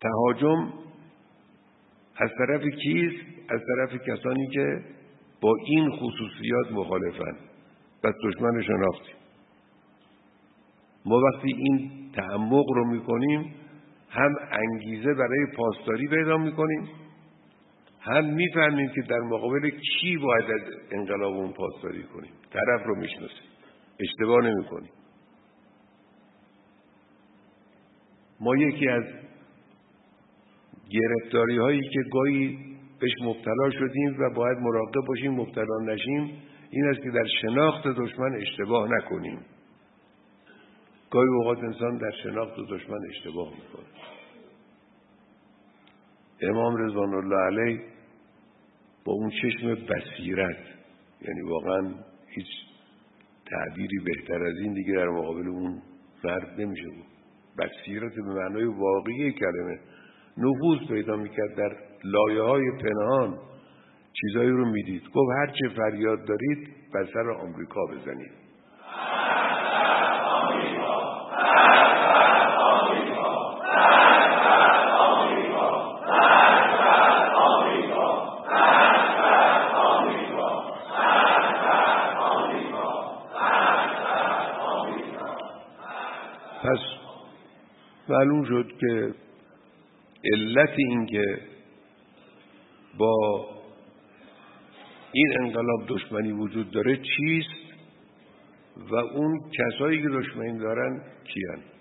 تهاجم از طرف کیست؟ از طرف کسانی که با این خصوصیات مخالفن. پس دشمن شناختیم. ما وقتی این تعمق رو میکنیم هم انگیزه برای پاسداری پیدا میکنیم، هم میفهمیم که در مقابل کی باید از انقلابمون پاسداری کنیم. طرف رو میشناسیم، اشتباه نمیکنیم. ما یکی از گرفتاری هایی که گاهی بهش مبتلا شدیم و باید مراقب باشیم مبتلا نشیم این است که در شناخت دشمن اشتباه نکنیم. گاهی اوقات انسان در شناخت دشمن اشتباه میکنه. امام رضوان الله علیه با اون چشم بصیرت، یعنی واقعا هیچ تعبیری بهتر از این دیگه در مقابل اون فرد نمیشه بود. بصیرت به معنای واقعی کلمه، نفوذ پیدا میکرد در لایه‌های پنهان، چیزایی رو میدید. گفت هر چه فریاد دارید بر سر آمریکا بزنید. پس معلوم شد که علت این که با این انقلاب دشمنی وجود داره چیست و اون کسایی که دشمنی دارن کیان.